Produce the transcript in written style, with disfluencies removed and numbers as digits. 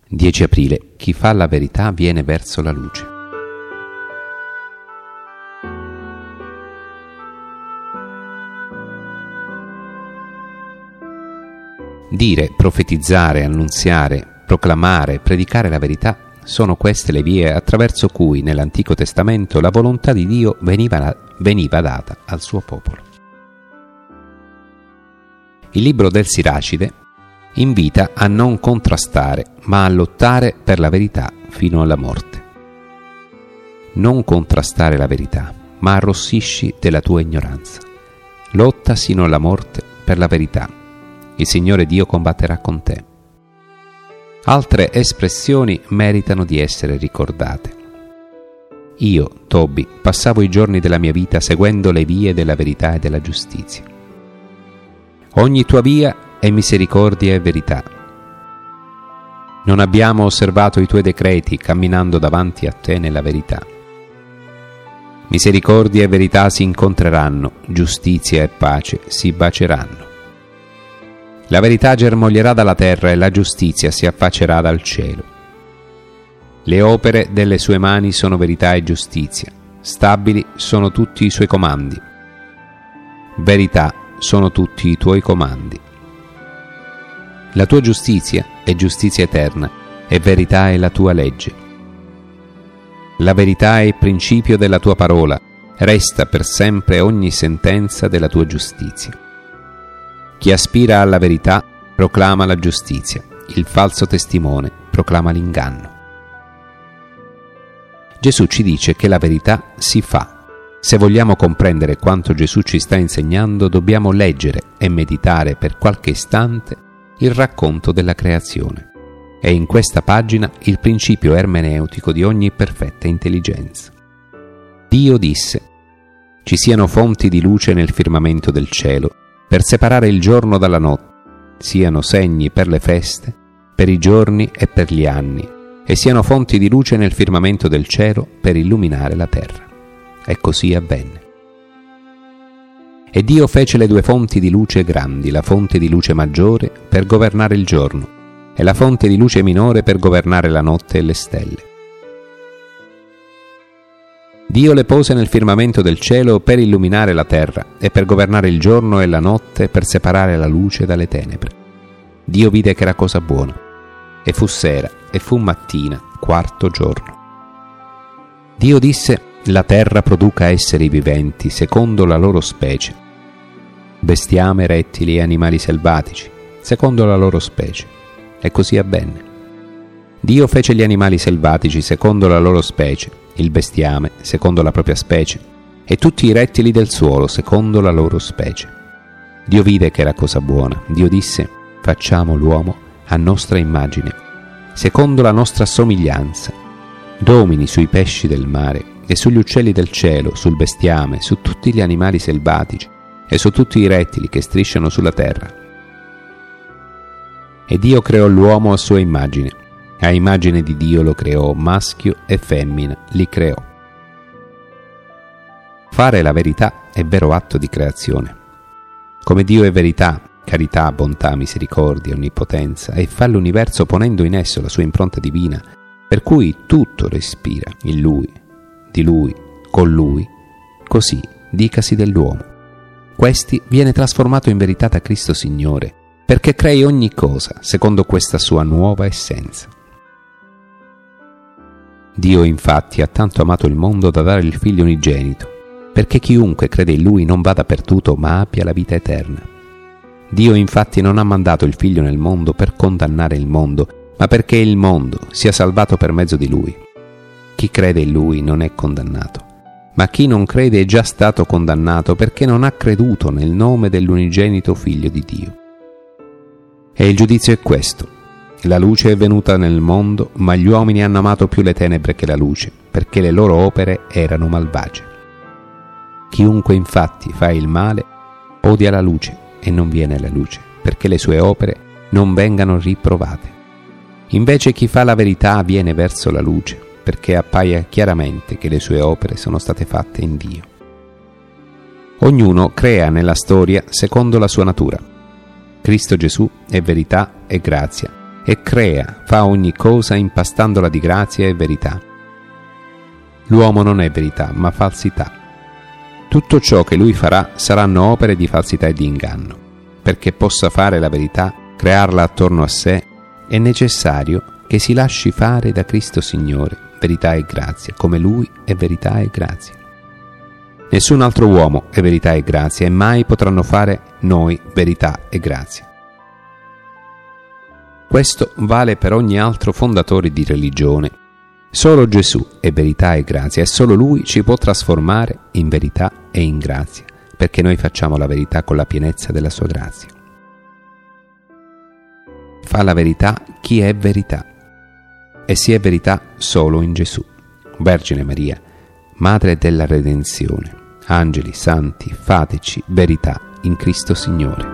10 aprile. Chi fa la verità viene verso la luce. Dire, profetizzare, annunziare, proclamare, predicare la verità sono queste le vie attraverso cui nell'Antico Testamento la volontà di Dio veniva data al suo popolo. Il libro del Siracide invita a non contrastare, ma a lottare per la verità fino alla morte. Non contrastare la verità, ma arrossisci della tua ignoranza. Lotta sino alla morte per la verità. Il Signore Dio combatterà con te. Altre espressioni meritano di essere ricordate. Io, Tobi, passavo i giorni della mia vita seguendo le vie della verità e della giustizia. Ogni tua via è misericordia e verità. Non abbiamo osservato i tuoi decreti camminando davanti a te nella verità. Misericordia e verità si incontreranno, giustizia e pace si bacieranno. La verità germoglierà dalla terra e la giustizia si affaccerà dal cielo. Le opere delle sue mani sono verità e giustizia, stabili sono tutti i suoi comandi. Verità sono tutti i tuoi comandi. La tua giustizia è giustizia eterna e verità è la tua legge. La verità è il principio della tua parola, resta per sempre ogni sentenza della tua giustizia. Chi aspira alla verità proclama la giustizia, il falso testimone proclama l'inganno. Gesù ci dice che la verità si fa. Se vogliamo comprendere quanto Gesù ci sta insegnando, dobbiamo leggere e meditare per qualche istante il racconto della creazione. È in questa pagina il principio ermeneutico di ogni perfetta intelligenza. Dio disse: ci siano fonti di luce nel firmamento del cielo, per separare il giorno dalla notte, siano segni per le feste, per i giorni e per gli anni, e siano fonti di luce nel firmamento del cielo per illuminare la terra. E così avvenne. E Dio fece le due fonti di luce grandi, la fonte di luce maggiore per governare il giorno, e la fonte di luce minore per governare la notte e le stelle. Dio le pose nel firmamento del cielo per illuminare la terra e per governare il giorno e la notte, per separare la luce dalle tenebre. Dio vide che era cosa buona, e fu sera, e fu mattina, quarto giorno. Dio disse: la terra produca esseri viventi secondo la loro specie, bestiame, rettili e animali selvatici, secondo la loro specie. E così avvenne. Dio fece gli animali selvatici secondo la loro specie, il bestiame secondo la propria specie, e tutti i rettili del suolo secondo la loro specie. Dio vide che era cosa buona. Dio disse: facciamo l'uomo a nostra immagine, secondo la nostra somiglianza, domini sui pesci del mare e sugli uccelli del cielo, sul bestiame, su tutti gli animali selvatici e su tutti i rettili che strisciano sulla terra. E Dio creò l'uomo a sua immagine. A immagine di Dio lo creò, maschio e femmina li creò. Fare la verità è vero atto di creazione. Come Dio è verità, carità, bontà, misericordia, onnipotenza, e fa l'universo ponendo in esso la sua impronta divina, per cui tutto respira in Lui, di Lui, con Lui, così dicasi dell'uomo. Questi viene trasformato in verità da Cristo Signore, perché crei ogni cosa secondo questa sua nuova essenza. Dio infatti ha tanto amato il mondo da dare il Figlio unigenito, perché chiunque crede in Lui non vada perduto ma abbia la vita eterna. Dio infatti non ha mandato il Figlio nel mondo per condannare il mondo, ma perché il mondo sia salvato per mezzo di Lui. Chi crede in Lui non è condannato, ma chi non crede è già stato condannato perché non ha creduto nel nome dell'unigenito Figlio di Dio. E il giudizio è questo: la luce è venuta nel mondo, ma gli uomini hanno amato più le tenebre che la luce, perché le loro opere erano malvagie. Chiunque infatti fa il male odia la luce e non viene alla luce, perché le sue opere non vengano riprovate. Invece chi fa la verità viene verso la luce, perché appaia chiaramente che le sue opere sono state fatte in Dio. Ognuno crea nella storia secondo la sua natura. Cristo Gesù è verità e grazia, e crea, fa ogni cosa impastandola di grazia e verità. L'uomo non è verità, ma falsità. Tutto ciò che lui farà saranno opere di falsità e di inganno. Perché possa fare la verità, crearla attorno a sé, è necessario che si lasci fare da Cristo Signore, verità e grazia, come Lui è verità e grazia. Nessun altro uomo è verità e grazia e mai potranno fare noi verità e grazia. Questo vale per ogni altro fondatore di religione. Solo Gesù è verità e grazia e solo Lui ci può trasformare in verità e in grazia, perché noi facciamo la verità con la pienezza della Sua grazia. Fa la verità chi è verità, e si è verità solo in Gesù. Vergine Maria, Madre della Redenzione, angeli, santi, fateci verità in Cristo Signore.